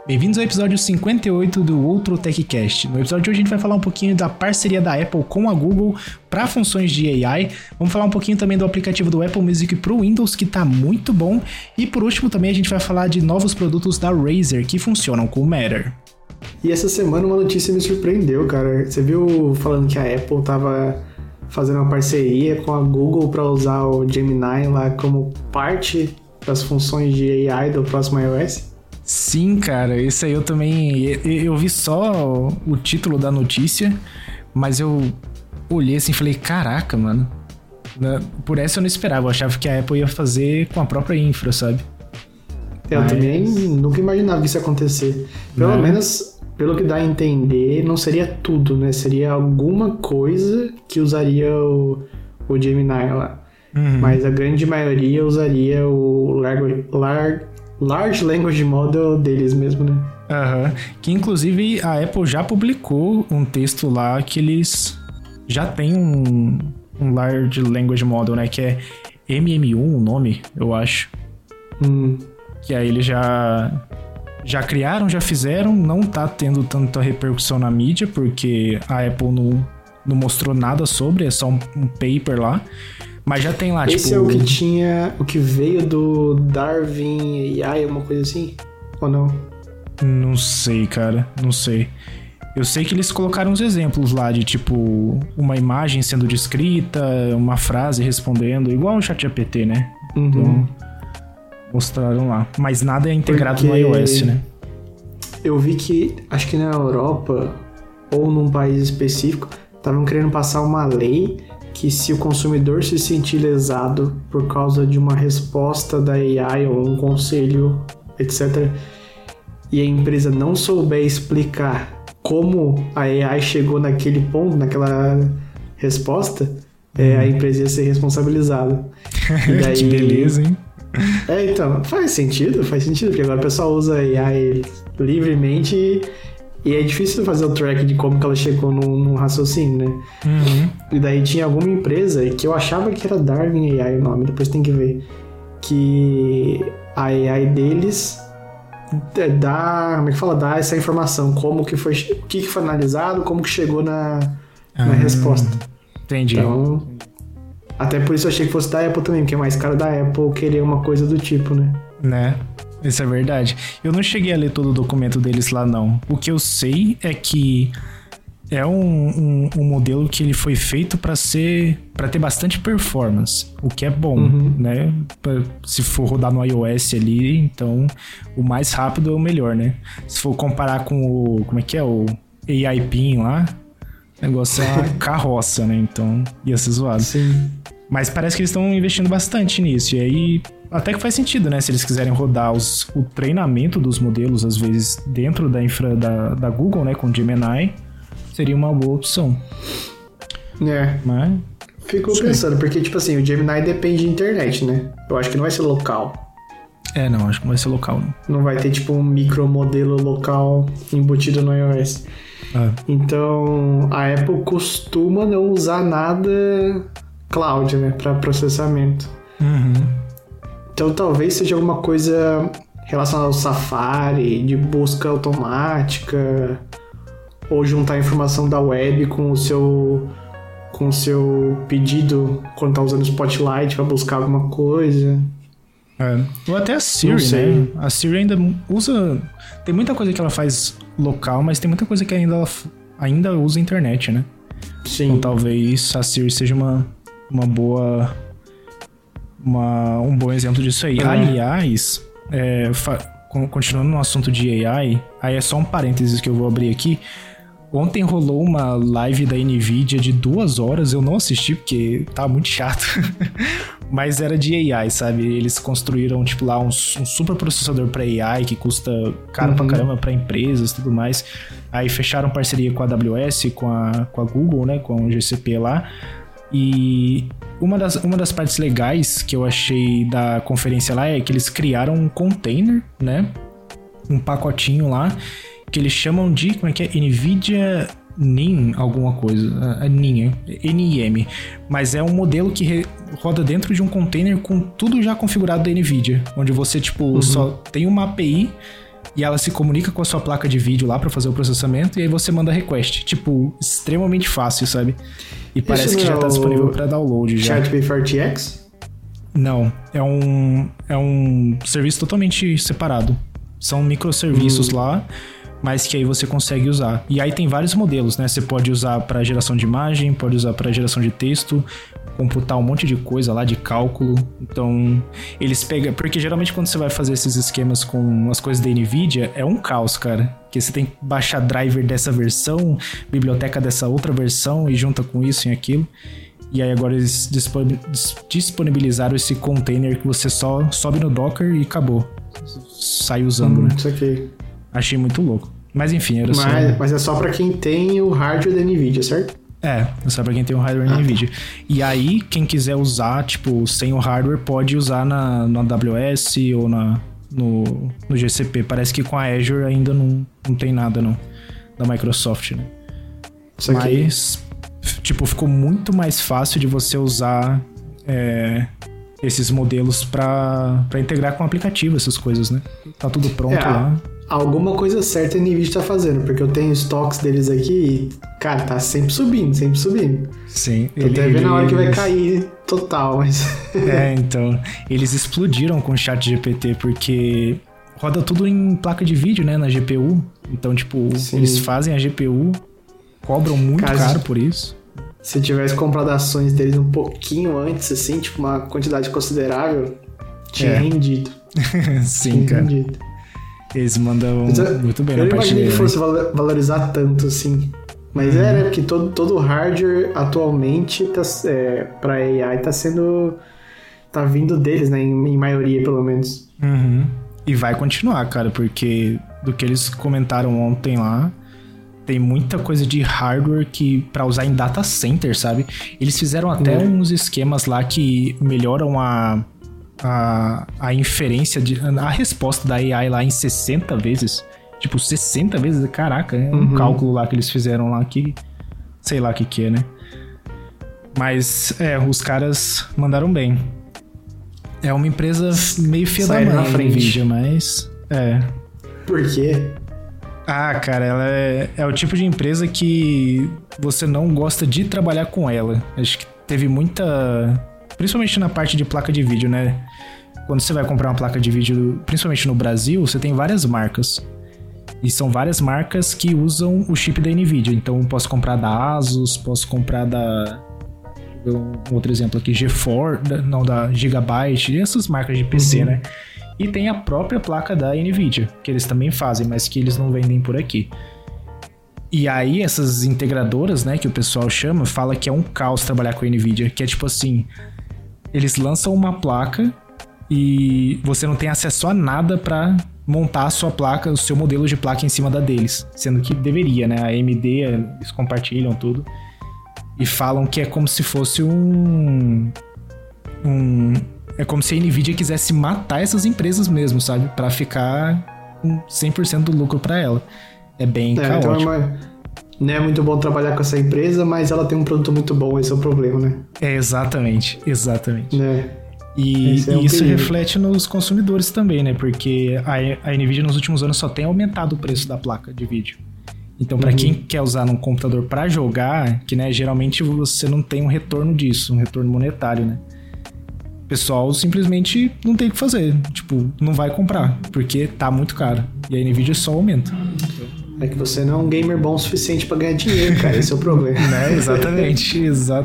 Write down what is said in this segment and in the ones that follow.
Bem-vindos ao episódio 58 do Outro TechCast. No episódio de hoje a gente vai falar um pouquinho da parceria da Apple com a Google para funções de AI. Vamos falar um pouquinho também do aplicativo do Apple Music para o Windows, que está muito bom. E por último também a gente vai falar de novos produtos da Razer que funcionam com o Matter. E essa semana uma notícia me surpreendeu, cara. Você viu falando que a Apple tava fazendo uma parceria com a Google para usar o Gemini lá como parte das funções de AI do próximo iOS? Sim, cara, isso aí eu também... Eu vi só o título da notícia, mas eu olhei assim e falei, caraca, mano. Por essa eu não esperava, eu achava que a Apple ia fazer com a própria infra, sabe? Eu também nunca imaginava que isso ia acontecer. Pelo menos, pelo que dá a entender, não seria tudo, né? Seria alguma coisa que usaria o Gemini lá. Uhum. Mas a grande maioria usaria o Large Language Model deles mesmo, né? Aham. Que inclusive a Apple já publicou um texto lá que eles já têm um Large Language Model, né? Que é MM1 o nome, eu acho. Que aí eles já criaram, já fizeram. Não tá tendo tanta repercussão na mídia, porque a Apple não mostrou nada sobre, é só um paper lá. Mas já tem lá, Esse é o que tinha... O que veio do Darwin AI, alguma coisa assim? Ou não? Não sei, cara. Não sei. Eu sei que eles colocaram uns exemplos lá de, tipo... Uma imagem sendo descrita, uma frase respondendo. Igual o ChatGPT, né? Uhum. Então, mostraram lá. Mas nada é integrado no iOS, né? Eu vi que, acho que na Europa, ou num país específico, estavam querendo passar uma lei... que se o consumidor se sentir lesado por causa de uma resposta da AI ou um conselho, etc., e a empresa não souber explicar como a AI chegou naquele ponto, naquela resposta, a empresa ia ser responsabilizada. E daí... Que beleza, hein? Então, faz sentido, porque agora o pessoal usa a AI livremente e é difícil fazer o track de como que ela chegou num raciocínio, né? Uhum. E daí tinha alguma empresa que eu achava que era Darwin AI o nome, depois tem que ver, que a AI deles dá, como é que fala? Dá essa informação, como que foi, o que foi analisado, como que chegou na resposta. Entendi. Então, até por isso eu achei que fosse da Apple também, porque é mais caro da Apple querer uma coisa do tipo, né? Né? Isso é verdade. Eu não cheguei a ler todo o documento deles lá, não. O que eu sei é que é um modelo que ele foi feito para ter bastante performance, o que é bom, né? Se for rodar no iOS ali, então o mais rápido é o melhor, né? Se for comparar com o... Como é que é? O AI Pin lá, o negócio é uma carroça, né? Então ia ser zoado. Sim. Mas parece que eles estão investindo bastante nisso. E aí, até que faz sentido, né? Se eles quiserem rodar o treinamento dos modelos, às vezes, dentro da infra da Google, né? Com Gemini, seria uma boa opção. Mas... Fico pensando, porque, tipo assim, o Gemini depende de internet, né? Eu acho que não vai ser local. Não, acho que não vai ser local, não. Não vai ter, tipo, um micromodelo local embutido no iOS. Então, a Apple costuma não usar nada... cloud, né, para processamento. Então talvez seja alguma coisa relacionada ao Safari, de busca automática, ou juntar a informação da web com o seu pedido quando tá usando o Spotlight para buscar alguma coisa. Ou até a Siri, né? A Siri ainda usa... Tem muita coisa que ela faz local, mas tem muita coisa que ainda usa a internet, né? Sim. Então talvez a Siri seja um bom exemplo disso aí. Aliás, continuando no assunto de AI, aí é só um parênteses que eu vou abrir aqui. Ontem rolou uma live da NVIDIA de 2 horas, eu não assisti porque tava muito chato, mas era de AI, sabe? Eles construíram, tipo, lá um super processador para AI que custa caro pra caramba pra empresas e tudo mais. Aí fecharam parceria com a AWS, com a Google, né? Com o GCP lá. E uma das partes legais que eu achei da conferência lá é que eles criaram um container, né? Um pacotinho lá, que eles chamam de, como é que é? NVIDIA NIM, alguma coisa. NIM, NIM. Mas é um modelo que roda dentro de um container com tudo já configurado da NVIDIA. Onde você, tipo, só tem uma API e ela se comunica com a sua placa de vídeo lá pra fazer o processamento, e aí você manda request. Tipo, extremamente fácil, sabe? E parece que já tá disponível pra download já. ChatBeef RTX? Não, é um serviço totalmente separado. São microserviços lá, mas que aí você consegue usar. E aí tem vários modelos, né? Você pode usar para geração de imagem, pode usar para geração de texto, computar um monte de coisa lá de cálculo. Então, eles pegam... Porque geralmente quando você vai fazer esses esquemas com as coisas da NVIDIA, é um caos, cara. Porque você tem que baixar driver dessa versão, biblioteca dessa outra versão, e junta com isso e aquilo. E aí agora eles disponibilizaram esse container que você só sobe no Docker e acabou. Sai usando, né? Isso aqui. Achei muito louco. Mas enfim, era só... Mas é só pra quem tem o hardware da NVIDIA, certo? É só pra quem tem o hardware da NVIDIA. E aí, quem quiser usar, tipo, sem o hardware, pode usar no AWS ou no GCP. Parece que com a Azure ainda não tem nada, não. Da Microsoft, né? Isso aqui. Mas, tipo, ficou muito mais fácil de você usar esses modelos pra integrar com o aplicativo, essas coisas, né? Tá tudo pronto lá. Alguma coisa certa a NVIDIA tá fazendo, porque eu tenho estoques deles aqui e, cara, tá sempre subindo, sempre subindo. Sim. Tô até vendo a hora que vai cair total, mas... Então, eles explodiram com o ChatGPT, porque roda tudo em placa de vídeo, né, na GPU. Então, tipo, eles fazem a GPU, cobram muito caro por isso. Se tivesse comprado ações deles um pouquinho antes, assim, tipo, uma quantidade considerável, tinha rendido. Sim, cara. Rendido. Eles mandam muito bem na parte. Eu não imaginei que fosse valorizar tanto, assim. Mas né? Porque todo o hardware atualmente pra AI tá vindo deles, né? Em maioria, pelo menos. E vai continuar, cara, porque do que eles comentaram ontem lá, tem muita coisa de hardware que pra usar em data center, sabe? Eles fizeram até uns esquemas lá que melhoram a inferência, a resposta da AI lá em 60 vezes. Tipo, 60 vezes, caraca, é um cálculo lá que eles fizeram lá que... Sei lá o que é, né? Mas, os caras mandaram bem. É uma empresa meio filha da mãe, a NVIDIA, mas... Por quê? Cara, ela é o tipo de empresa que você não gosta de trabalhar com ela. Acho que teve muita... Principalmente na parte de placa de vídeo, né? Quando você vai comprar uma placa de vídeo, principalmente no Brasil, você tem várias marcas. E são várias marcas que usam o chip da NVIDIA. Então, eu posso comprar da Asus, posso comprar da... Um outro exemplo aqui, GeForce, da Gigabyte, e essas marcas de PC, né? E tem a própria placa da NVIDIA, que eles também fazem, mas que eles não vendem por aqui. E aí, essas integradoras, né, que o pessoal chama, fala que é um caos trabalhar com a NVIDIA, que é tipo assim... Eles lançam uma placa e você não tem acesso a nada para montar a sua placa, o seu modelo de placa em cima da deles. Sendo que deveria, né? A AMD, eles compartilham tudo. E falam que é como se fosse é como se a NVIDIA quisesse matar essas empresas mesmo, sabe? Para ficar com 100% do lucro para ela. É bem caótico. Então não é muito bom trabalhar com essa empresa, mas ela tem um produto muito bom, esse é o problema, né? Exatamente. Né? E isso reflete nos consumidores também, né? Porque a NVIDIA nos últimos anos só tem aumentado o preço da placa de vídeo. Então, para quem quer usar num computador para jogar, que né, geralmente você não tem um retorno disso, um retorno monetário, né? O pessoal simplesmente não tem o que fazer. Tipo, não vai comprar, porque tá muito caro. E a NVIDIA só aumenta. É que você não é um gamer bom o suficiente pra ganhar dinheiro, cara. Esse é o problema. Né? Exatamente.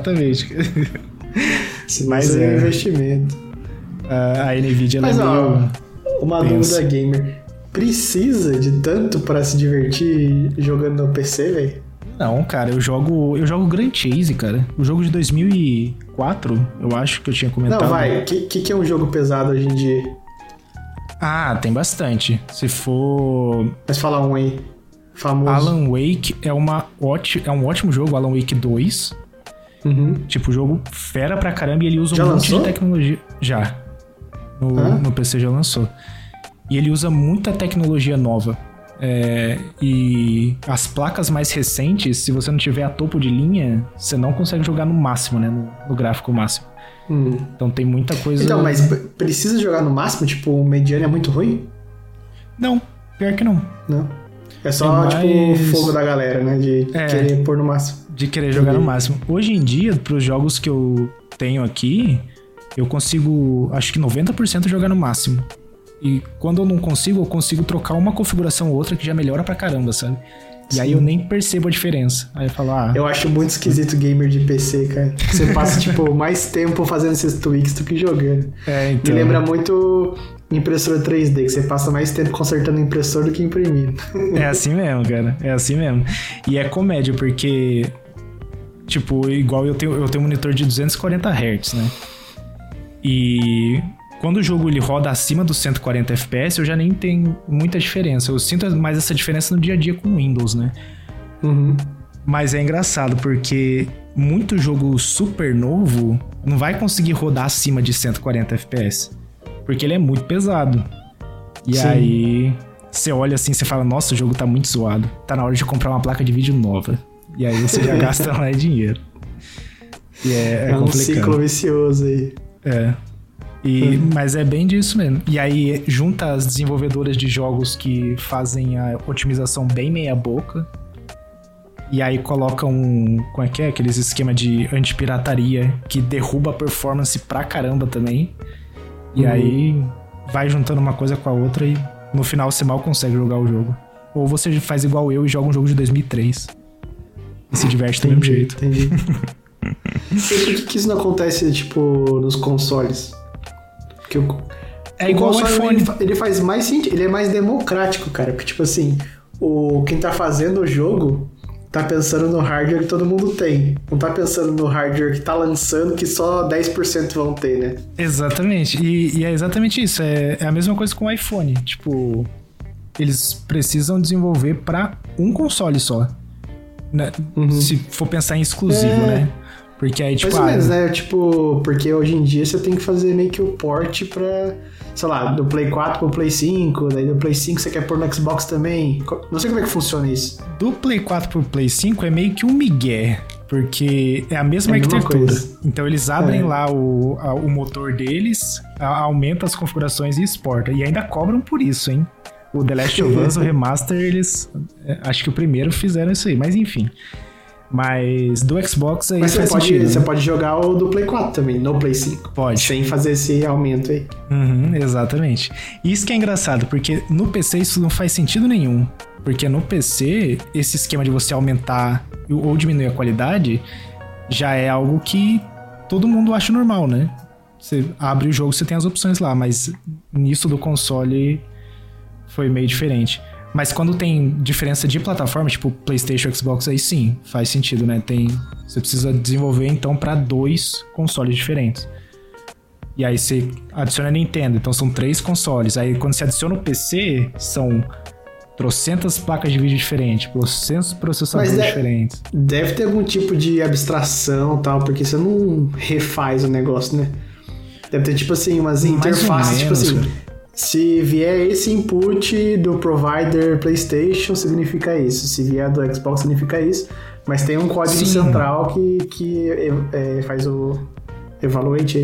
Mas é investimento. A NVIDIA mas, é meio... Uma dúvida gamer. Precisa de tanto pra se divertir jogando no PC, velho? Não, cara. Eu jogo Grand Chase, cara. O jogo de 2004, eu acho que eu tinha comentado. Não, vai. O que é um jogo pesado hoje em dia? Tem bastante. Se for... Mas fala um aí. Famoso. Alan Wake é um ótimo jogo, Alan Wake 2. Tipo, o jogo fera pra caramba e ele usa monte de tecnologia. Já. No PC já lançou. E ele usa muita tecnologia nova. E as placas mais recentes, se você não tiver a topo de linha, você não consegue jogar no máximo, né? No gráfico máximo. Então tem muita coisa... Então, mas precisa jogar no máximo? Tipo, o mediano é muito ruim? Não. Pior que não. Não. É só, tipo, fogo da galera, né? De querer pôr no máximo. De querer jogar no máximo. Hoje em dia, pros jogos que eu tenho aqui, eu consigo, acho que 90% jogar no máximo. E quando eu não consigo, eu consigo trocar uma configuração ou outra que já melhora pra caramba, sabe? E aí eu nem percebo a diferença. Aí eu falo, Eu acho muito esquisito gamer de PC, cara. Você passa, tipo, mais tempo fazendo esses tweaks do que jogando. Então... Me lembra muito impressora 3D, que você passa mais tempo consertando impressor do que imprimindo. É assim mesmo, cara. É assim mesmo. E é comédia, porque... Tipo, igual eu tenho um monitor de 240 Hz, né? E... Quando o jogo ele roda acima dos 140 FPS, eu já nem tenho muita diferença. Eu sinto mais essa diferença no dia a dia com o Windows, né? Uhum. Mas é engraçado, porque muito jogo super novo não vai conseguir rodar acima de 140 FPS. Porque ele é muito pesado. E aí, você olha assim, você fala, nossa, o jogo tá muito zoado. Tá na hora de comprar uma placa de vídeo nova. E aí você já gasta mais dinheiro. E é um complicado. ciclo vicioso aí. Mas é bem disso mesmo. E aí junta as desenvolvedoras de jogos que fazem a otimização bem meia boca. E aí coloca como é que é? Aqueles esquema de antipirataria que derruba a performance pra caramba também. E aí vai juntando uma coisa com a outra e no final você mal consegue jogar o jogo. Ou você faz igual eu e joga um jogo de 2003. E se diverte do mesmo jeito. Entendi. E por que isso não acontece, tipo, nos consoles? É igual o iPhone. Ele faz mais sentido, ele é mais democrático, cara. Porque, tipo assim, quem tá fazendo o jogo tá pensando no hardware que todo mundo tem. Não tá pensando no hardware que tá lançando que só 10% vão ter, né? Exatamente. E é exatamente isso. É a mesma coisa com o iPhone. Tipo, eles precisam desenvolver pra um console só. Né? Se for pensar em exclusivo, né? Porque aí, tipo... Mais ou menos, né? Tipo, porque hoje em dia você tem que fazer meio que o port pra... Sei lá, do Play 4 pro Play 5, daí do Play 5 você quer pôr no Xbox também. Não sei como é que funciona isso. Do Play 4 pro Play 5 é meio que um migué, porque é a mesma arquitetura. Então eles abrem lá o motor deles, aumenta as configurações e exporta. E ainda cobram por isso, hein? O The Last of Us, o Remaster, eles... Acho que o primeiro fizeram isso aí, mas enfim... Mas do Xbox aí faz sentido. Você pode jogar o do Play 4 também, no Play 5. Pode. Sem fazer esse aumento aí. Exatamente. Isso que é engraçado, porque no PC isso não faz sentido nenhum. Porque no PC, esse esquema de você aumentar ou diminuir a qualidade já é algo que todo mundo acha normal, né? Você abre o jogo, você tem as opções lá, mas nisso do console foi meio diferente. Mas quando tem diferença de plataforma, tipo PlayStation e Xbox, aí sim, faz sentido, né? Você precisa desenvolver, então, para 2 consoles diferentes. E aí você adiciona a Nintendo, então são 3 consoles. Aí quando você adiciona o PC, são trocentas placas de vídeo diferentes, trocentos processadores diferentes. Deve ter algum tipo de abstração e tal, porque você não refaz o negócio, né? Deve ter, tipo assim, umas interfaces, tipo assim... Se vier esse input do provider PlayStation, significa isso. Se vier do Xbox, significa isso. Mas tem um código central que faz o evaluate,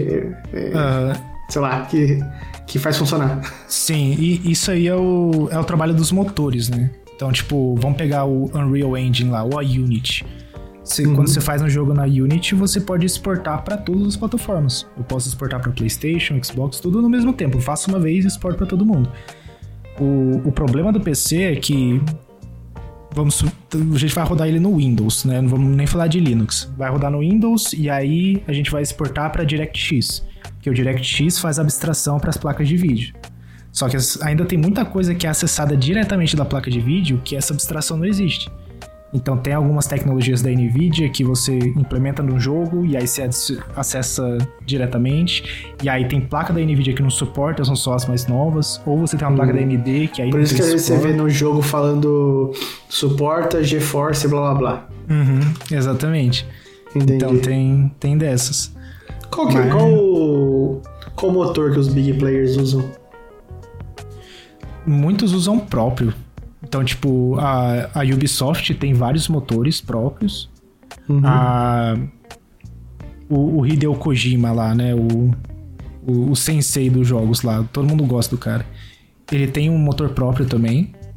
sei lá, que faz funcionar. Sim, e isso aí é o trabalho dos motores, né? Então, tipo, vamos pegar o Unreal Engine lá, ou a Unity. Quando você faz um jogo na Unity, você pode exportar para todas as plataformas. Eu posso exportar para PlayStation, Xbox, tudo no mesmo tempo. Eu faço uma vez e exporto para todo mundo. O problema do PC é que a gente vai rodar ele no Windows, né? Não vamos nem falar de Linux. Vai rodar no Windows e aí a gente vai exportar para DirectX, que o DirectX faz abstração para as placas de vídeo. Só que ainda tem muita coisa que é acessada diretamente da placa de vídeo que essa abstração não existe. Então tem algumas tecnologias da NVIDIA que você implementa no jogo e aí você acessa diretamente. E aí tem placa da NVIDIA que não suporta, são só as mais novas. Ou você tem uma placa da AMD que aí por isso que você vê no jogo falando suporta GeForce e blá blá blá. Exatamente. Entendi. Então tem dessas. Qual motor que os big players usam? Muitos usam próprio. Então, tipo, a Ubisoft tem vários motores próprios. O Hideo Kojima lá, né? O sensei dos jogos lá. Todo mundo gosta do cara. Ele tem um motor próprio também.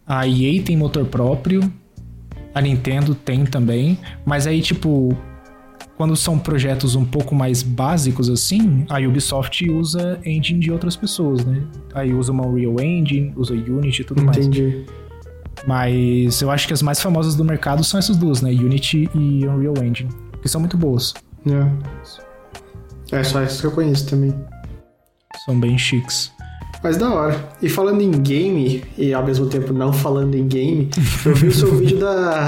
A EA tem motor próprio, a Nintendo tem também, mas aí, tipo, quando são projetos um pouco mais básicos assim, a Ubisoft usa engine de outras pessoas, né? Aí usa uma Unreal Engine, usa Unity e tudo mais. Entendi. Mas eu acho que as mais famosas do mercado são essas duas, né? Unity e Unreal Engine, que são muito boas. É só isso que eu conheço também. São bem chiques. Mas da hora. E falando em game, e ao mesmo tempo não falando em game, eu vi o seu vídeo da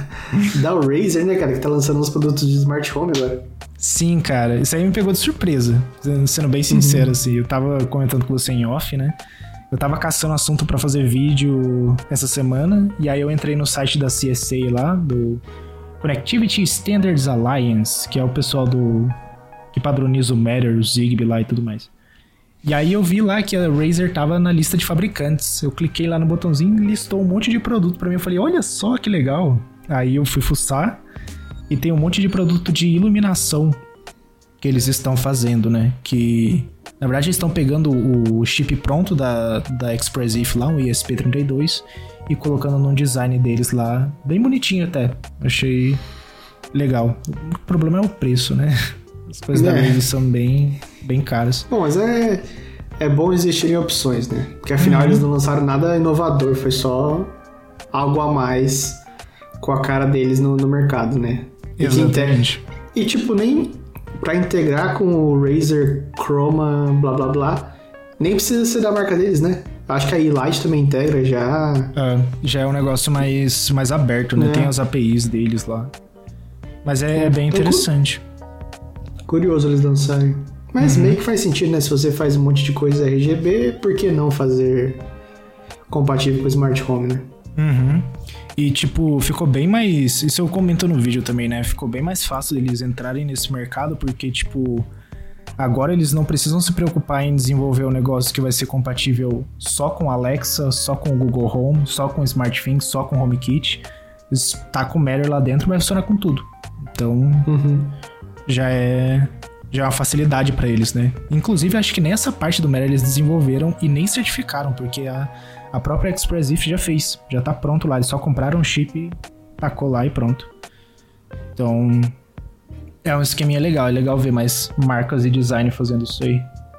Razer, né, cara? Que tá lançando uns produtos de smart home agora. Sim, cara. Isso aí me pegou de surpresa. Sendo bem sincero, assim. Eu tava comentando com você em off, né? Eu tava caçando assunto pra fazer vídeo essa semana. E aí eu entrei no site da CSA lá, do Connectivity Standards Alliance, que é o pessoal que padroniza o Matter, o Zigbee lá e tudo mais. E aí eu vi lá que a Razer tava na lista de fabricantes. Eu cliquei lá no botãozinho e listou um monte de produto pra mim. Eu falei, olha só que legal. Aí eu fui fuçar e tem um monte de produto de iluminação que eles estão fazendo, né? Que, na verdade, eles estão pegando o chip pronto da Expressif lá, o ESP32, e colocando num design deles lá, bem bonitinho até. Achei legal. O problema é o preço, né? As coisas da Razer são bem caras. Bom, mas é bom existirem opções, né? Porque afinal eles não lançaram nada inovador, foi só algo a mais com a cara deles no mercado, né? Exatamente. E tipo, nem pra integrar com o Razer Chroma, blá blá blá, nem precisa ser da marca deles, né? Acho que a E-Light também integra já. Já é um negócio mais aberto, né? Tem as APIs deles lá. Mas é bem interessante. Curioso eles lançarem. Mas meio que faz sentido, né? Se você faz um monte de coisa RGB, por que não fazer compatível com o Smart Home, né? E, tipo, ficou bem mais... Isso eu comento no vídeo também, né? Ficou bem mais fácil deles entrarem nesse mercado, porque, tipo... Agora eles não precisam se preocupar em desenvolver um negócio que vai ser compatível só com Alexa, só com o Google Home, só com SmartThings, só com HomeKit. Tá com o Matter lá dentro, vai funcionar com tudo. Então... Já é uma facilidade pra eles, né? Inclusive, acho que nessa parte do Matter eles desenvolveram e nem certificaram, porque a própria Expressif já fez. Já tá pronto lá. Eles só compraram um chip, tacou lá e pronto. Então, é um esqueminha legal. É legal ver mais marcas e design fazendo isso aí.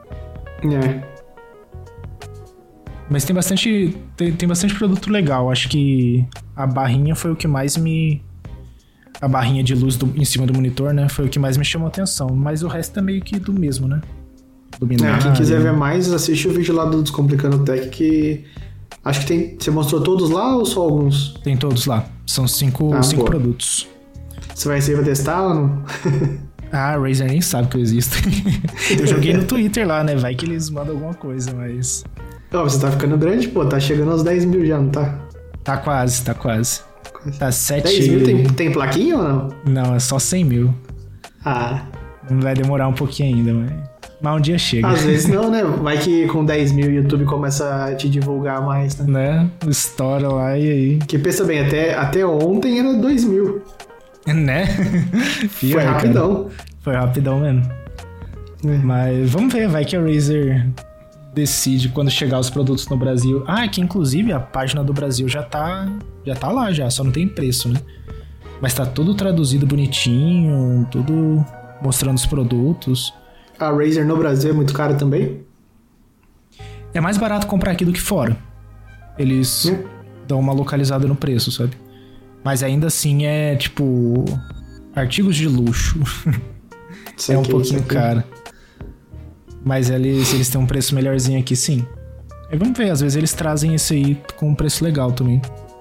Mas tem bastante produto legal. Acho que a barrinha foi o que mais A barrinha de luz em cima do monitor, né? Foi o que mais me chamou a atenção. Mas o resto é meio que do mesmo, né? Quem quiser ver mais, assiste o vídeo lá do Descomplicando Tech, que acho que tem... Você mostrou todos lá ou só alguns? Tem todos lá. São cinco produtos. Você vai sair pra testar ou não? A Razer nem sabe que eu existo. Eu joguei no Twitter lá, né? Vai que eles mandam alguma coisa, mas... Você tá ficando grande, pô. Tá chegando aos 10 mil já, não tá? Tá quase. Tá 7... 10 mil tem plaquinha ou não? Não, é só 100 mil. Vai demorar um pouquinho ainda, mas um dia chega. Às vezes não, né? Vai que com 10 mil o YouTube começa a te divulgar mais, né? Estoura lá e aí... Que pensa bem, até ontem era 2 mil. Né? Foi rapidão. Cara. Foi rapidão mesmo. Mas vamos ver, vai que a Razer decide quando chegar os produtos no Brasil. Que inclusive a página do Brasil já tá lá já, só não tem preço, né? Mas tá tudo traduzido bonitinho, tudo mostrando os produtos. A Razer no Brasil é muito cara também? É mais barato comprar aqui do que fora. Eles dão uma localizada no preço, sabe? Mas ainda assim é tipo artigos de luxo. É um pouquinho caro. Mas eles têm um preço melhorzinho aqui, sim. E vamos ver, às vezes eles trazem isso aí com um preço legal também.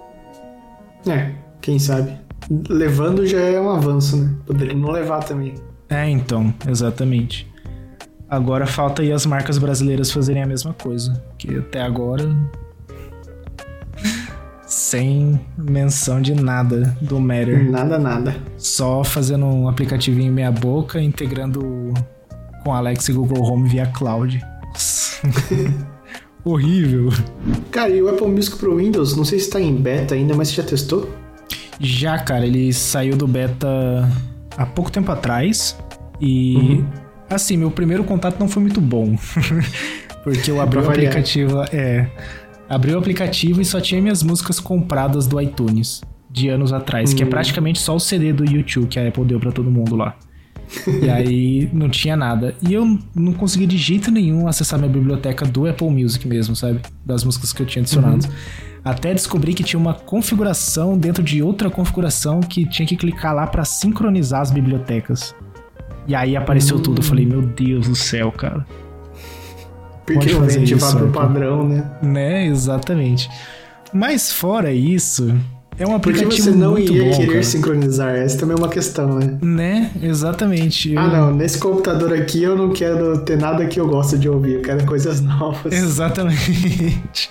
Quem sabe. Levando já é um avanço, né? Poderia não levar também. Então, exatamente. Agora falta aí as marcas brasileiras fazerem a mesma coisa. Que até agora... sem menção de nada do Matter. Nada. Só fazendo um aplicativinho meia boca, integrando com Alexa e Google Home via cloud. Horrível. Cara, e o Apple Music pro Windows, não sei se tá em beta ainda, mas você já testou? Já, cara, ele saiu do beta há pouco tempo atrás e... Assim, meu primeiro contato não foi muito bom. Porque eu abri o aplicativo... Abri o aplicativo e só tinha minhas músicas compradas do iTunes, de anos atrás, que é praticamente só o CD do YouTube que a Apple deu pra todo mundo lá. E aí não tinha nada. E eu não consegui de jeito nenhum acessar minha biblioteca do Apple Music mesmo, sabe? Das músicas que eu tinha adicionado. Até descobri que tinha uma configuração dentro de outra configuração que tinha que clicar lá pra sincronizar as bibliotecas. E aí apareceu tudo. Eu falei, meu Deus do céu, cara. Porque não vem ativado pro padrão, né? Né, exatamente. Mas fora isso, é um aplicativo muito bom. Porque você não ia bom, querer cara. sincronizar, essa também é uma questão, né? Né, exatamente. Não, nesse computador aqui eu não quero ter nada que eu gosto de ouvir, eu quero coisas novas. Exatamente.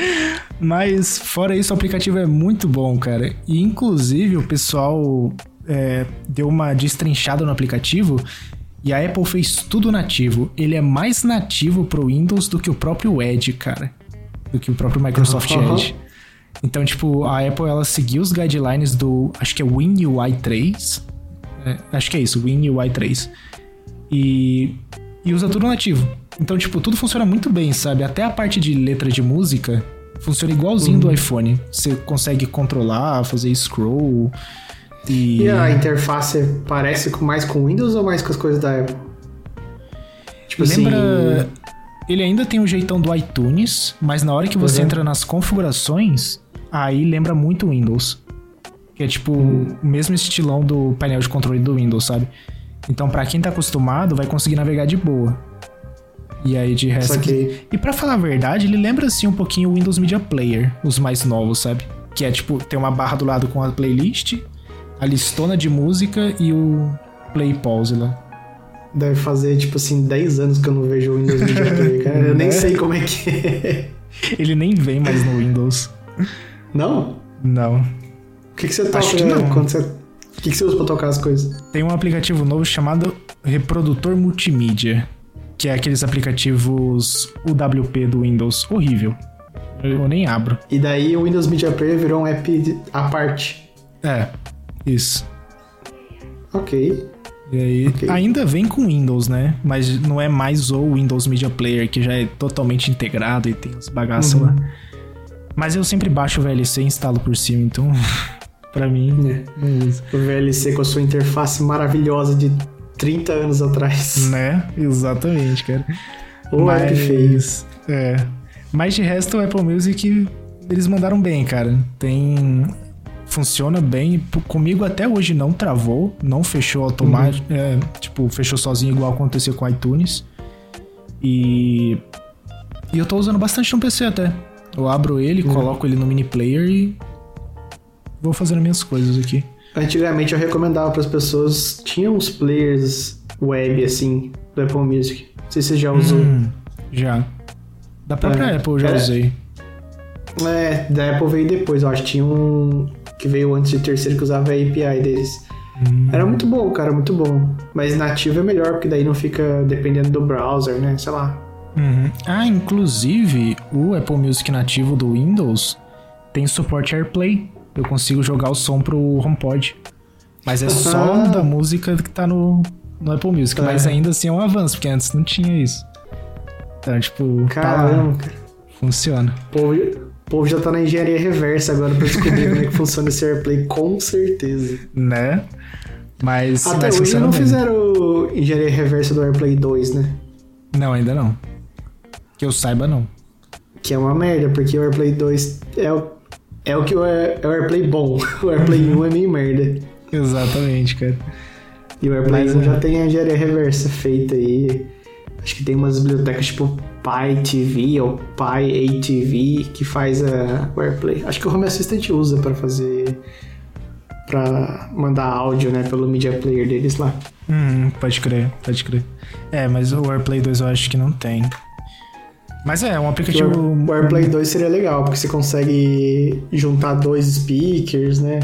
Mas fora isso, o aplicativo é muito bom, cara. E inclusive o pessoal deu uma destrinchada no aplicativo e a Apple fez tudo nativo. Ele é mais nativo pro Windows do que o próprio Edge, cara. Do que o próprio Microsoft Edge. Então, tipo, a Apple, ela seguiu os guidelines do, acho que é WinUI 3. Acho que é isso, WinUI 3. E usa tudo nativo. Então, tipo, tudo funciona muito bem, sabe? Até a parte de letra de música funciona igualzinho do iPhone. Você consegue controlar, fazer scroll. E a interface parece mais com Windows ou mais com as coisas da Apple? Tipo lembra... assim... Ele ainda tem o jeitão do iTunes, mas na hora que você entra nas configurações, aí lembra muito Windows. Que é tipo o mesmo estilão do painel de controle do Windows, sabe? Então pra quem tá acostumado, vai conseguir navegar de boa. E aí de resto... E pra falar a verdade, ele lembra assim um pouquinho o Windows Media Player, os mais novos, sabe? Que é tipo, tem uma barra do lado com a playlist, a listona de música e o play e pause lá. Deve fazer, tipo assim, 10 anos que eu não vejo o Windows Media Player, cara. Eu nem sei como é que é. Ele nem vem mais no Windows. Não? Não. O que você toca quando você... O que você usa pra tocar as coisas? Tem um aplicativo novo chamado Reprodutor Multimídia, que é aqueles aplicativos UWP do Windows. Horrível. Eu nem abro. E daí o Windows Media Player virou um app à parte. Isso. Ok. E aí, ainda vem com Windows, né? Mas não é mais o Windows Media Player, que já é totalmente integrado e tem os bagaços lá. Mas eu sempre baixo o VLC e instalo por cima, então... pra mim, não uso. O VLC com a sua interface maravilhosa de 30 anos atrás. Né? Exatamente, cara. App feio. Mas de resto, o Apple Music, eles mandaram bem, cara. Funciona bem. Comigo até hoje não travou, não fechou automático. Tipo, fechou sozinho igual aconteceu com o iTunes. E eu tô usando bastante no PC até. Eu abro ele, coloco ele no mini player e vou fazendo minhas coisas aqui. Antigamente eu recomendava pras pessoas, tinha uns players web assim, do Apple Music. Não sei se você já usou. Já. Da própria Apple eu já usei. Da Apple veio depois, eu acho. Tinha um que veio antes de terceiro que usava a API deles. Era muito bom, cara, muito bom. Mas nativo é melhor, porque daí não fica dependendo do browser, né? Sei lá. Inclusive, o Apple Music nativo do Windows tem suporte AirPlay. Eu consigo jogar o som pro HomePod. Mas é só da música que tá no Apple Music. Mas ainda assim é um avanço, porque antes não tinha isso. Então, tipo, caramba, cara. Funciona. O povo já tá na engenharia reversa agora pra descobrir como é que funciona esse AirPlay, com certeza. Né? Mas até hoje não fizeram engenharia reversa do AirPlay 2, né? Não, ainda não. Que eu saiba, não. Que é uma merda, porque o AirPlay 2 é o que é o AirPlay bom. O AirPlay 1 é meio merda. Exatamente, cara. E o AirPlay 1 já tem a engenharia reversa feita aí. Acho que tem umas bibliotecas tipo PyTV ou PyATV que faz o AirPlay. Acho que o Home Assistant usa pra mandar áudio, né, pelo Media Player deles lá. Pode crer. Mas o AirPlay 2 eu acho que não tem. Mas é um aplicativo... O AirPlay 2 seria legal, porque você consegue juntar 2 speakers, né?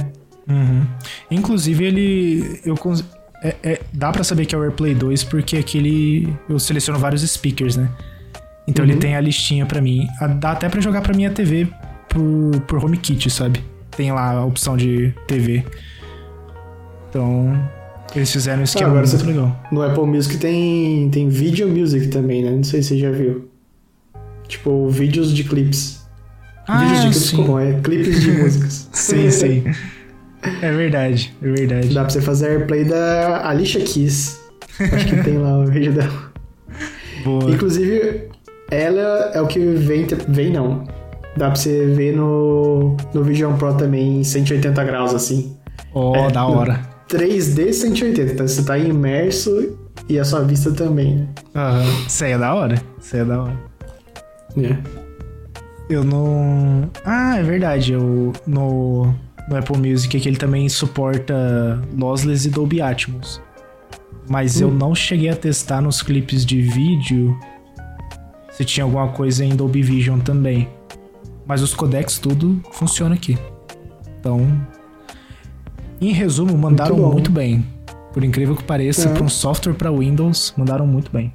Inclusive dá pra saber que é o AirPlay 2 porque eu seleciono vários speakers, né? Então ele tem a listinha pra mim. Dá até pra jogar pra minha TV por HomeKit, sabe? Tem lá a opção de TV. Então, eles fizeram um esquema muito legal. No Apple Music tem Video Music também, né? Não sei se você já viu. Tipo, vídeos de clipes. Vídeos de clipes ficou bom, clipes de músicas. Sim. É verdade. Dá pra você fazer airplay da Alicia Keys. Acho que tem lá o vídeo dela. Boa. Inclusive, ela é o que vem não. Dá pra você ver no Vision Pro também em 180 graus, assim. Da hora. 3D 180, então você tá imerso e a sua vista também, né? Isso aí é da hora. É. Eu não... é verdade. No Apple Music aqui ele também suporta Lossless e Dolby Atmos. Mas eu não cheguei a testar nos clipes de vídeo se tinha alguma coisa em Dolby Vision também. Mas os codecs tudo funciona aqui. Então, em resumo, mandaram muito bem. Por incrível que pareça, para um software para Windows, mandaram muito bem.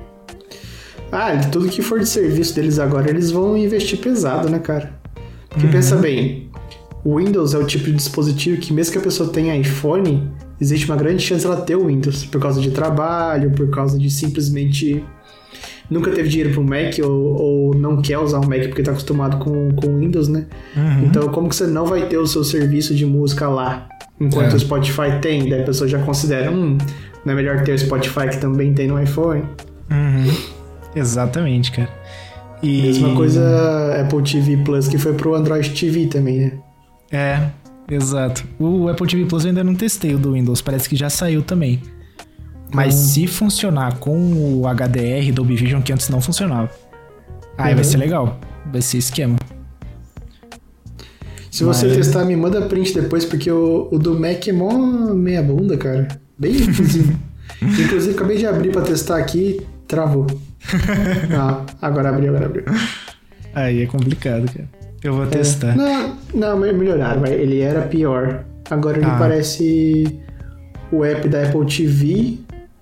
Tudo que for de serviço deles agora, eles vão investir pesado, né, cara? Porque pensa bem, o Windows é o tipo de dispositivo que mesmo que a pessoa tenha iPhone, existe uma grande chance dela ter o Windows, por causa de trabalho, por causa de simplesmente nunca teve dinheiro para um Mac ou não quer usar um Mac porque tá acostumado com Windows, né? Então, como que você não vai ter o seu serviço de música lá, enquanto o Spotify tem? Daí a pessoa já considera, não é melhor ter o Spotify que também tem no iPhone? Exatamente, cara. E... mesma coisa Apple TV Plus, que foi pro Android TV também, né? Exato. O Apple TV Plus eu ainda não testei o do Windows, parece que já saiu também. Mas se funcionar com o HDR Dolby Vision, que antes não funcionava, aí vai ser legal. Vai ser esquema. Se você testar, me manda print depois, porque o do Mac é mó meia bunda, cara. Bem difícil. Inclusive, acabei de abrir pra testar aqui, travou. Agora abriu. Aí é complicado, cara. Eu vou testar. Não, melhoraram. Ele era pior. Agora ele parece o app da Apple TV.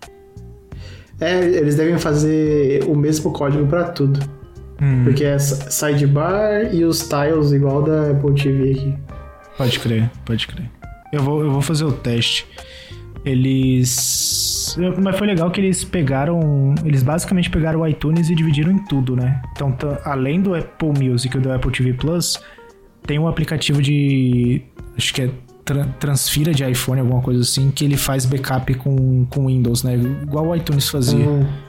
Eles devem fazer o mesmo código pra tudo. Porque é sidebar e os tiles igual da Apple TV aqui. Pode crer. Eu vou fazer o teste. Mas foi legal que eles basicamente pegaram o iTunes e dividiram em tudo, né? Então, além do Apple Music e do Apple TV Plus, tem um aplicativo de... acho que é transfira de iPhone, alguma coisa assim, que ele faz backup com Windows, né? Igual o iTunes fazia.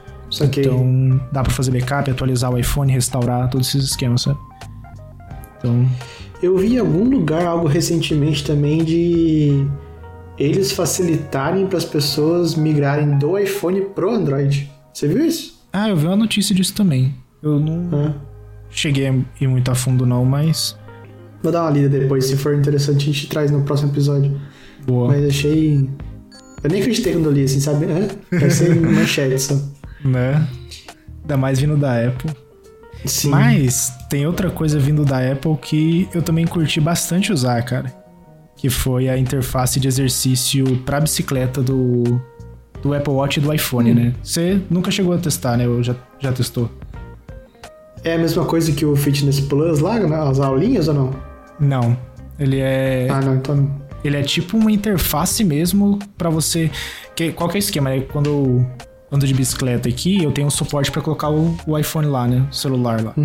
Então, dá pra fazer backup, atualizar o iPhone, restaurar, todos esses esquemas, sabe? Então... eu vi em algum lugar algo recentemente também de... eles facilitarem para as pessoas migrarem do iPhone pro Android. Você viu isso? Eu vi uma notícia disso também. Eu não cheguei a ir muito a fundo não, mas... vou dar uma lida depois, se for interessante a gente traz no próximo episódio. Boa. Mas achei... eu nem acreditei quando eu li, assim, sabe? Vai ser manchete só. Né? Ainda mais vindo da Apple. Sim. Mas tem outra coisa vindo da Apple que eu também curti bastante usar, cara. Que foi a interface de exercício pra bicicleta do Apple Watch e do iPhone, né? Você nunca chegou a testar, né? Ou já testou? É a mesma coisa que o Fitness Plus lá, né? As aulinhas ou não? Não. Ele é... não, então... ele é tipo uma interface mesmo pra você... qual que é o esquema, né? Quando eu ando de bicicleta aqui, eu tenho um suporte pra colocar o iPhone lá, né? O celular lá.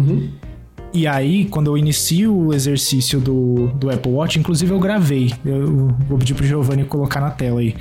E aí, quando eu inicio o exercício do Apple Watch, inclusive eu gravei. Eu vou pedir pro Giovanni colocar na tela aí.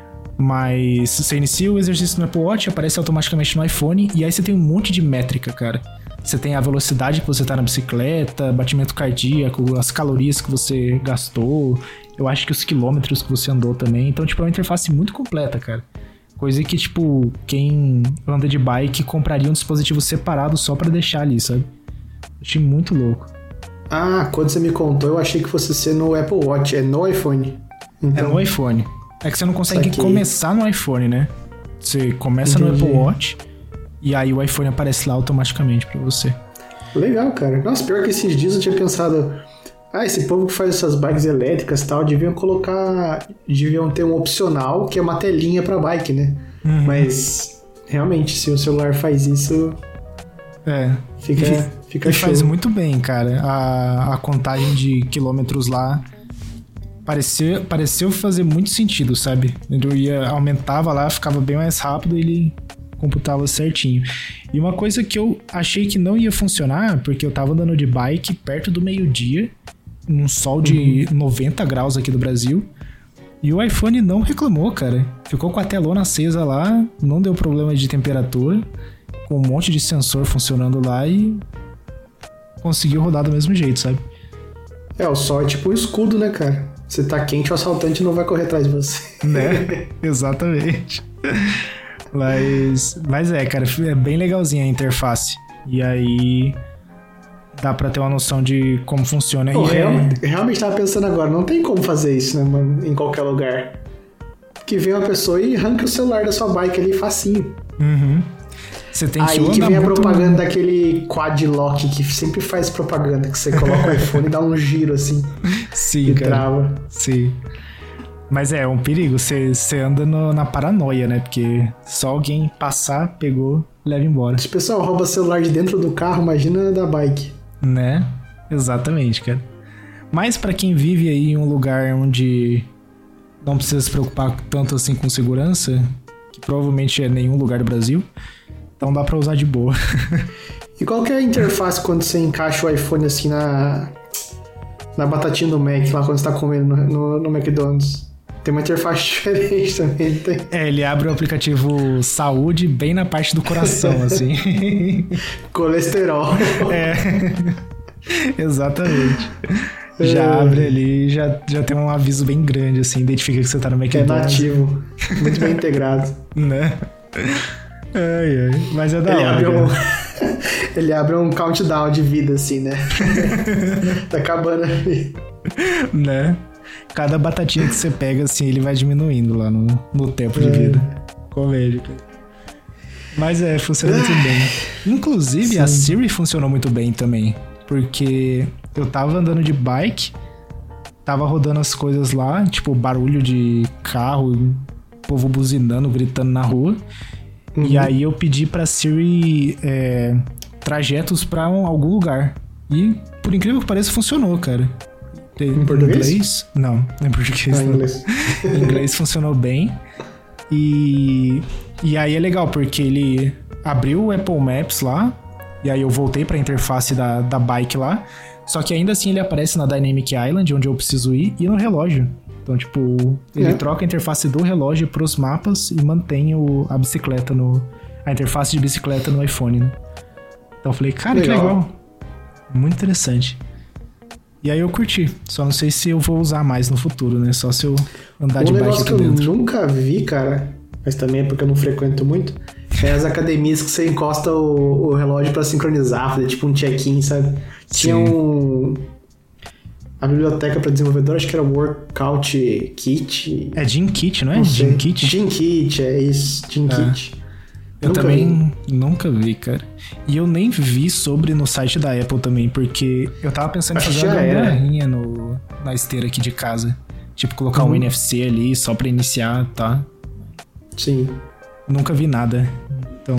Mas você inicia o exercício no Apple Watch, aparece automaticamente no iPhone, e aí você tem um monte de métrica, cara. Você tem a velocidade que você tá na bicicleta, batimento cardíaco, as calorias que você gastou, eu acho que os quilômetros que você andou também. Então, tipo, é uma interface muito completa, cara. Coisa que, tipo, quem anda de bike compraria um dispositivo separado só pra deixar ali, sabe? Achei muito louco. Quando você me contou, eu achei que fosse ser no Apple Watch. É no iPhone. Então... é no iPhone. É que você não consegue começar no iPhone, né? Você começa no Apple Watch e aí o iPhone aparece lá automaticamente pra você. Legal, cara. Nossa, pior que esses dias eu tinha pensado... esse povo que faz essas bikes elétricas e tal, deviam ter um opcional que é uma telinha pra bike, né? Mas, realmente, se o celular faz isso... Fica show. Faz muito bem, cara. A contagem de quilômetros lá pareceu fazer muito sentido, sabe? Aumentava lá, ficava bem mais rápido e ele computava certinho. E uma coisa que eu achei que não ia funcionar, porque eu tava andando de bike perto do meio-dia, num sol de 90 graus aqui do Brasil, e o iPhone não reclamou, cara. Ficou com a telona acesa lá, não deu problema de temperatura, com um monte de sensor funcionando lá e conseguiu rodar do mesmo jeito, sabe? O sol é tipo um escudo, né, cara? Se tá quente, o assaltante não vai correr atrás de você. Né? Exatamente. Mas cara, é bem legalzinha a interface. E aí dá pra ter uma noção de como funciona. Realmente tava pensando agora, não tem como fazer isso, né, mano, em qualquer lugar. Que vem uma pessoa e arranca o celular da sua bike ali facinho. Uhum. Você tem aí que vem a propaganda daquele quad lock que sempre faz propaganda, que você coloca o iPhone e dá um giro assim. Sim, e cara. trava. Sim. Mas é um perigo, você anda na paranoia, né? Porque só alguém passar, pegou, leva embora. Se o pessoal rouba celular de dentro do carro, imagina da bike. Né? Exatamente, cara. Mas pra quem vive aí em um lugar onde não precisa se preocupar tanto assim com segurança, que provavelmente é nenhum lugar do Brasil, então dá pra usar de boa. E qual que é a interface quando você encaixa o iPhone assim na batatinha do Mac, lá quando você tá comendo no McDonald's? Tem uma interface diferente também, não tem? Ele abre o aplicativo Saúde bem na parte do coração, assim. Colesterol. Exatamente. Já abre ali, já tem um aviso bem grande, assim, identifica que você tá no McDonald's. É nativo, muito bem integrado. Né? Mas é da hora. Ele abre um countdown de vida, assim, né? Tá acabando a vida. Né? Cada batatinha que você pega, assim, ele vai diminuindo lá no tempo de vida. Comédia. Mas funciona muito bem. Inclusive, sim, a Siri funcionou muito bem também. Porque eu tava andando de bike, tava rodando as coisas lá, tipo barulho de carro, povo buzinando, gritando na rua. Uhum. E aí eu pedi pra Siri trajetos pra algum lugar. E, por incrível que pareça, funcionou, cara. Em português? Inglês? Não, em português não. Inglês. Em inglês funcionou bem. E aí é legal, porque ele abriu o Apple Maps lá, e aí eu voltei pra interface da bike lá, só que ainda assim ele aparece na Dynamic Island, onde eu preciso ir, e no relógio. Então, tipo, ele troca a interface do relógio pros mapas e mantém a bicicleta a interface de bicicleta no iPhone, né? Então eu falei, cara, que legal. Muito interessante. E aí eu curti. Só não sei se eu vou usar mais no futuro, né? Só se eu andar de bike aqui dentro. Um negócio que eu nunca vi, cara, mas também é porque eu não frequento muito, é as academias que você encosta o relógio pra sincronizar, fazer tipo um check-in, sabe? Sim. Tinha a biblioteca para desenvolvedor, acho que era Workout Kit. É Gym Kit, não é? Gym Kit? Gym Kit, é isso. Gym Kit. Eu também nunca vi, cara. E eu nem vi sobre no site da Apple também, porque eu tava pensando em fazer uma gambiarrinha na esteira aqui de casa. Tipo, colocar um NFC ali só pra iniciar, tá? Sim. Nunca vi nada. Então...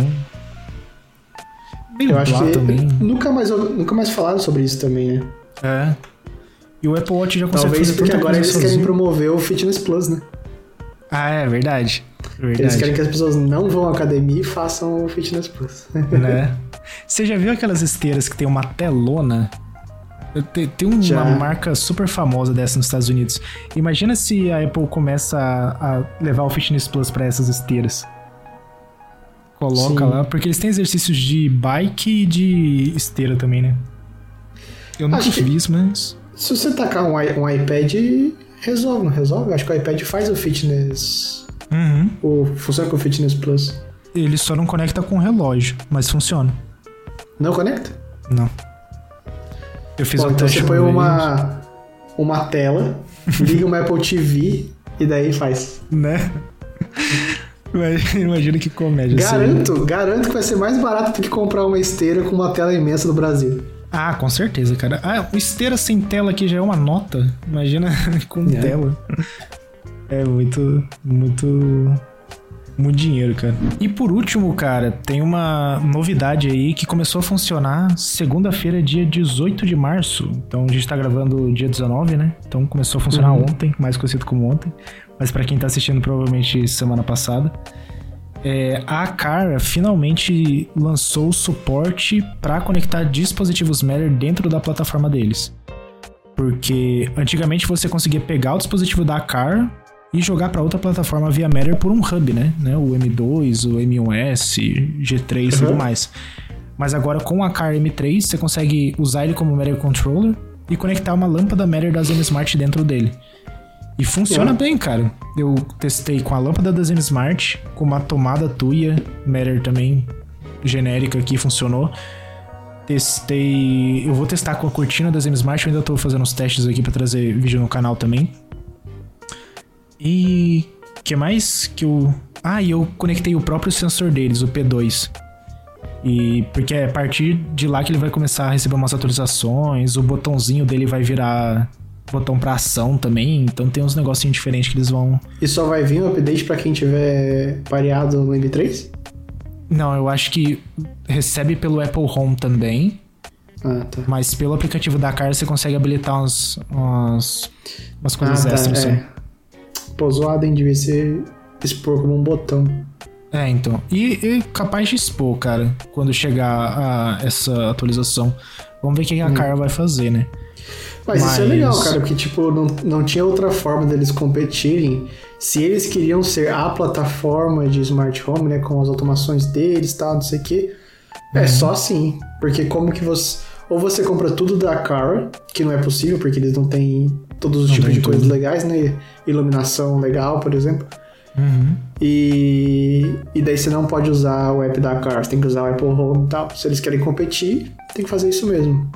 eu acho que também. Nunca mais falaram sobre isso também, né? E o Apple Watch já consegue talvez fazer porque agora eles querem promover o Fitness Plus, né? Ah, é verdade. Eles querem que as pessoas não vão à academia e façam o Fitness Plus. Né? Você já viu aquelas esteiras que tem uma telona? Tem uma marca super famosa dessa nos Estados Unidos. Imagina se a Apple começa a levar o Fitness Plus pra essas esteiras. Coloca lá, porque eles têm exercícios de bike e de esteira também, né? Eu nunca vi isso, mas... se você tacar um iPad, resolve, não resolve? Acho que o iPad faz o Fitness... funciona com o Fitness Plus. Ele só não conecta com o relógio, mas funciona. Não conecta? Não. Eu fiz um então teste. Você põe uma tela, liga uma Apple TV e daí faz. Né? Imagina que comédia. Garanto que vai ser mais barato do que comprar uma esteira com uma tela imensa no Brasil. Ah, com certeza, cara. Esteira sem tela aqui já é uma nota. Imagina com tela. É muito dinheiro, cara. E por último, cara, tem uma novidade aí que começou a funcionar segunda-feira, dia 18 de março. Então a gente tá gravando dia 19, né? Então começou a funcionar ontem, mais conhecido como ontem. Mas pra quem tá assistindo, provavelmente semana passada. a Acar finalmente lançou o suporte para conectar dispositivos Matter dentro da plataforma deles. Porque antigamente você conseguia pegar o dispositivo da Acar e jogar para outra plataforma via Matter por um hub, né? O M2, o M1S, G3 e tudo mais. Mas agora com a Acar M3 você consegue usar ele como Matter Controller e conectar uma lâmpada Matter da Zen Smart dentro dele. E funciona bem, cara. Eu testei com a lâmpada da Zen Smart, com uma tomada Tuya, Matter também, genérica aqui, funcionou. Eu vou testar com a cortina da Zen Smart, eu ainda tô fazendo os testes aqui pra trazer vídeo no canal também. E... o que mais que eu... e eu conectei o próprio sensor deles, o P2. Porque é a partir de lá que ele vai começar a receber umas atualizações, o botãozinho dele vai virar... botão pra ação também, então tem uns negocinhos diferentes que eles vão... E só vai vir um update pra quem tiver pareado no M3? Não, eu acho que recebe pelo Apple Home também. Tá. Mas pelo aplicativo da Acar você consegue habilitar umas coisas extras. Pô, zoado, hein? Devia ser expor como um botão. Então. E capaz de expor, cara, quando chegar a essa atualização. Vamos ver o que a Acar vai fazer, né? Mas isso é legal, cara, porque, tipo, não tinha outra forma deles competirem. Se eles queriam ser a plataforma de Smart Home, né, com as automações deles e tal, não sei o quê, é só assim. Porque como que você... Ou você compra tudo da Acar, que não é possível, porque eles não têm todos os tipos de coisas legais, né? Iluminação legal, por exemplo. E daí você não pode usar o app da Acar, você tem que usar o Apple Home e tal. Se eles querem competir, tem que fazer isso mesmo.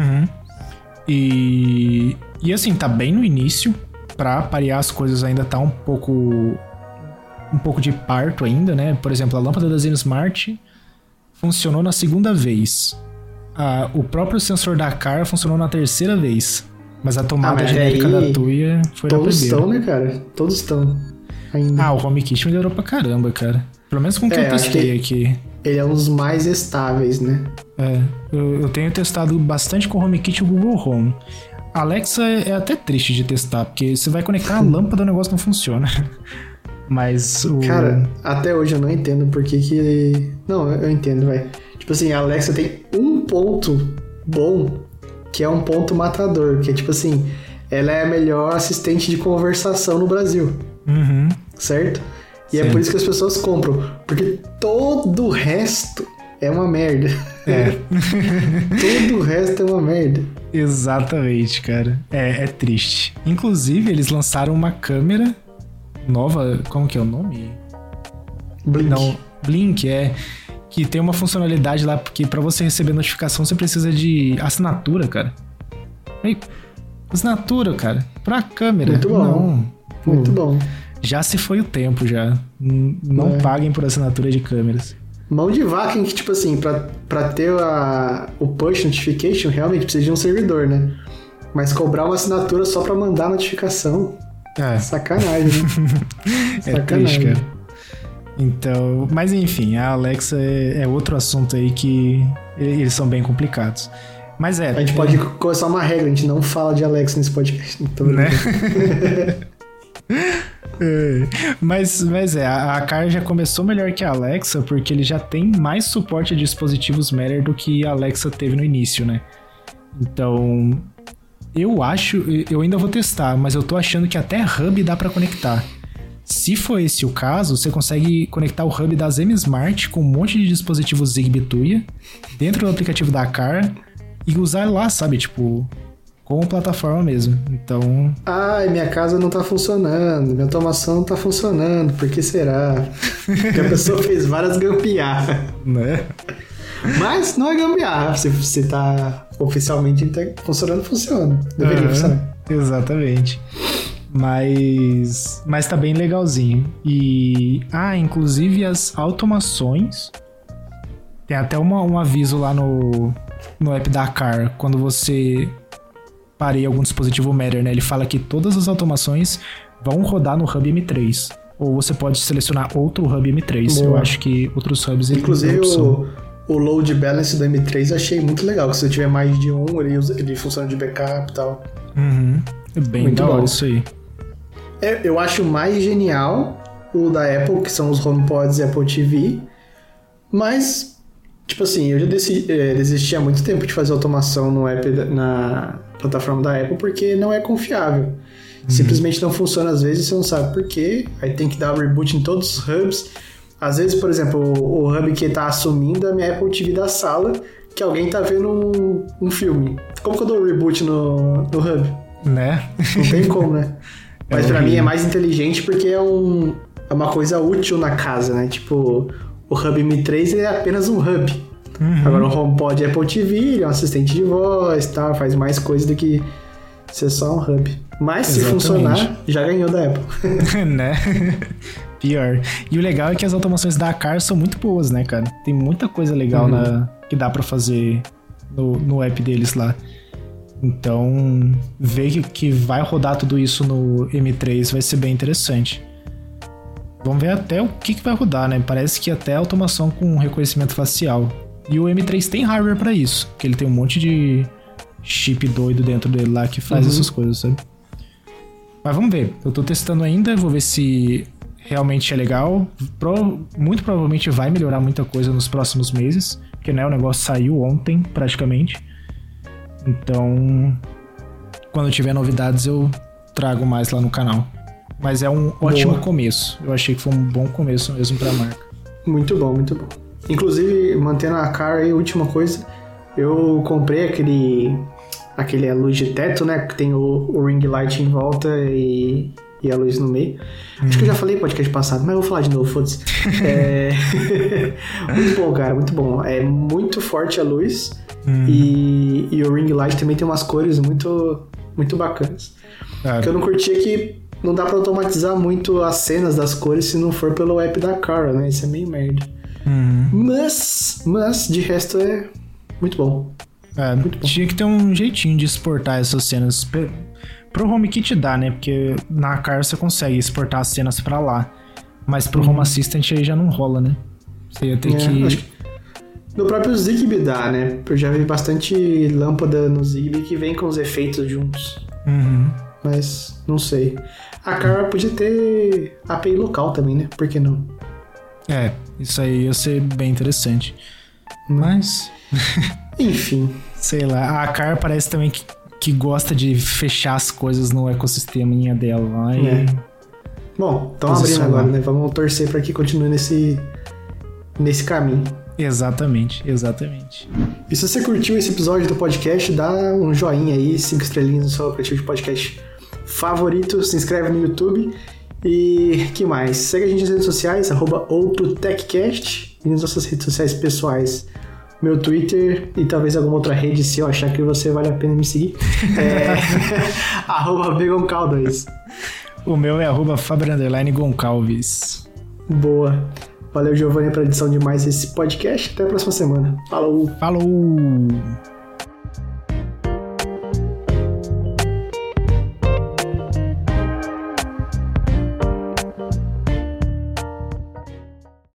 E assim, tá bem no início. Pra parear as coisas ainda tá um pouco de parto ainda, né? Por exemplo, a lâmpada da Zen Smart funcionou na segunda vez. O próprio sensor da Acar funcionou na terceira vez. Mas a tomada genérica da Tuya foi na primeira. Todos estão, né, cara? Todos estão ainda. O HomeKit melhorou pra caramba, cara. Pelo menos com o que eu testei aqui. Ele é um dos mais estáveis, né? Eu tenho testado bastante com o HomeKit e o Google Home. A Alexa é até triste de testar, porque você vai conectar a lâmpada e o negócio não funciona. Mas Cara, até hoje eu não entendo por que... Não, eu entendo, vai. Tipo assim, a Alexa tem um ponto bom, que é um ponto matador, que é tipo assim, ela é a melhor assistente de conversação no Brasil. Certo? E é por isso que as pessoas compram, porque todo o resto é uma merda. Todo o resto é uma merda. Exatamente, cara. É triste. Inclusive, eles lançaram uma câmera nova, como que é o nome? Blink. Não, Blink, que tem uma funcionalidade lá, porque pra você receber notificação você precisa de assinatura, cara. Assinatura, cara, pra câmera. Muito bom. Não. Muito bom. Já se foi o tempo, já. Não paguem por assinatura de câmeras. Mão de vaca em que, tipo assim, pra ter o push notification, realmente precisa de um servidor, né? Mas cobrar uma assinatura só pra mandar notificação, sacanagem, né? É triste, cara. Então, mas enfim, a Alexa é outro assunto aí que eles são bem complicados. Mas a gente pode começar uma regra, a gente não fala de Alexa nesse podcast. Então, né? Mas a Acar já começou melhor que a Alexa, porque ele já tem mais suporte a dispositivos Matter do que a Alexa teve no início, né? Então, eu ainda vou testar, mas eu tô achando que até hub dá pra conectar. Se for esse o caso, você consegue conectar o hub da Zen Smart com um monte de dispositivos Zigbee Tuya dentro do aplicativo da Acar e usar lá, sabe? Tipo, como plataforma mesmo. Então... minha casa não tá funcionando, minha automação não tá funcionando, por que será? Porque a pessoa fez várias gambiarras. Né? Mas não é gambiarra, se tá oficialmente funcionando, funciona. Deveria funcionar. Exatamente. Mas tá bem legalzinho. E... inclusive as automações... Tem até um aviso lá no app da Acar, quando você pareia algum dispositivo Matter, né? Ele fala que todas as automações vão rodar no Hub M3. Ou você pode selecionar outro Hub M3. Boa. Eu acho que outros hubs... Inclusive o load balance do M3 eu achei muito legal, que se tiver mais de um, ele funciona de backup e tal. É bem da hora isso aí. Eu acho mais genial o da Apple, que são os HomePods e Apple TV, mas, tipo assim, eu já desisti há muito tempo de fazer automação no app, na plataforma da Apple, porque não é confiável. Simplesmente não funciona às vezes, você não sabe por quê, aí tem que dar o reboot em todos os hubs. Às vezes, por exemplo, o hub que tá assumindo é a minha Apple TV da sala, que alguém tá vendo um filme. Como que eu dou o reboot no hub? Né? Não tem como, né? Mas pra mim é mais inteligente porque é uma coisa útil na casa, né? Tipo, o Hub M3 é apenas um hub. Agora o HomePod Apple TV, ele é um assistente de voz, tá? Faz mais coisa do que ser só um hub. Mas se funcionar, já ganhou da Apple. Né? Pior. E o legal é que as automações da Car são muito boas, né, cara? Tem muita coisa legal que dá pra fazer no app deles lá. Então, ver que vai rodar tudo isso no M3 vai ser bem interessante. Vamos ver até o que vai rodar, né? Parece que até automação com reconhecimento facial. E o M3 tem hardware pra isso, que ele tem um monte de chip doido dentro dele lá que faz essas coisas, sabe? Mas vamos ver. Eu tô testando ainda, vou ver se realmente é legal. Muito provavelmente vai melhorar muita coisa nos próximos meses, porque, né, o negócio saiu ontem, praticamente. Então, quando tiver novidades, eu trago mais lá no canal. Mas é um ótimo começo. Eu achei que foi um bom começo mesmo pra marca. Muito bom, muito bom. Inclusive, mantendo a Car aí, última coisa, eu comprei aquele luz de teto, né? Que tem o ring light em volta e a luz no meio. Acho que eu já falei no podcast passado, mas eu vou falar de novo, foda-se. Muito bom, cara, muito bom. É muito forte a luz e o ring light também tem umas cores muito, muito bacanas. O que eu não curti é que não dá pra automatizar muito as cenas das cores se não for pelo app da Cara, né? Isso é meio merda. Mas de resto é muito bom. Muito bom. Tinha que ter um jeitinho de exportar essas cenas pro HomeKit dá, né? Porque na Car você consegue exportar as cenas pra lá. Mas pro Home Assistant aí já não rola, né? Você ia ter que... No próprio Zigbee dá, né? Eu já vi bastante lâmpada no Zigbee que vem com os efeitos juntos. Mas não sei. A Car podia ter API local também, né? Por que não? Isso aí ia ser bem interessante. Mas... Enfim. Sei lá, a Car parece também que gosta de fechar as coisas no ecossisteminha dela. Bom, estão abrindo agora, né? Vamos torcer para que continue nesse caminho. Exatamente. E se você curtiu esse episódio do podcast, dá um joinha aí, 5 estrelinhas no seu aplicativo de podcast favorito, se inscreve no YouTube e que mais? Segue a gente nas redes sociais, @OutroTechCast, e nas nossas redes sociais pessoais, meu Twitter e talvez alguma outra rede, se eu achar que você vale a pena me seguir, @BegonCalves. O meu é @Faber_Goncalves. Boa. Valeu, Giovanni, pela edição de mais esse podcast. Até a próxima semana. Falou!